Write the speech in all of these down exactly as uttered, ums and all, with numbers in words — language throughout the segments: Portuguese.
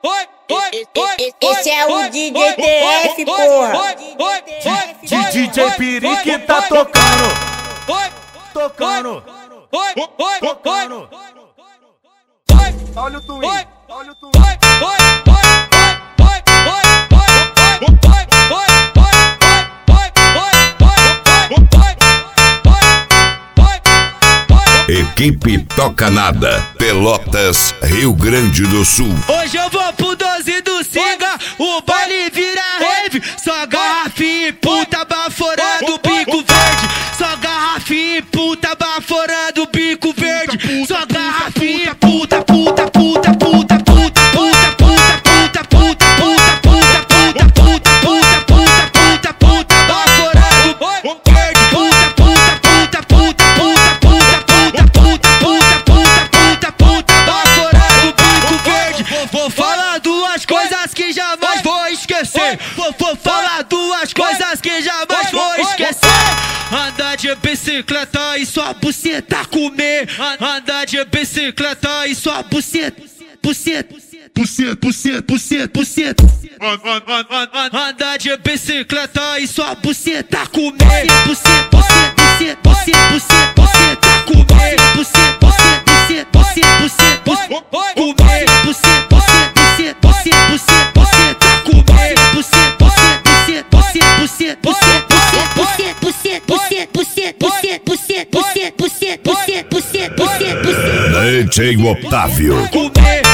Esse é o D J T F, porra. D J Pirique tá tocando, tocando, tocando. Olha o twin, olha o twin. Equipe Toca Nada, Pelotas, Rio Grande do Sul. Hoje eu vou pro doze do Singa, o baile vira rave. Só garrafinha e puta baforando o bico verde. Só garrafinha e puta baforando o bico verde. Só garrafinha e puta, puta, puta, puta, puta, puta, puta, puta, puta, puta, puta, puta, puta, puta, puta, puta, baforando o verde. Puta, puta, puta, puta, puta, puta, puta, puta, puta, puta, puta, baforando o bico verde. Vou falar duas coisas que jamais vou esquecer. Vou, vou falar duas coisas que jamais vou esquecer. Andar de bicicleta e sua buceta comer. Andar de bicicleta e sua buceta, buceta, buceta, buceta, buceta, buceta. Andar de bicicleta e sua buceta comer. Buceta, buceta, buceta, buceta, buceta, buceta comer. Buceta, buceta, buceta, buceta, buceta, buceta comer. Buceta, buceta, buceta, buceta, buceta, buceta comer. Buceta, buceta, buceta, buceta, buceta, buceta, buceta, buceta, buceta, buceta, buceta, buceta, buceta, buceta, buceta, buceta, buceta, buceta. D J Otávio. Comer.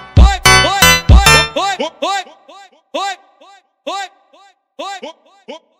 Oi, oi, oi, oi, oi, oi.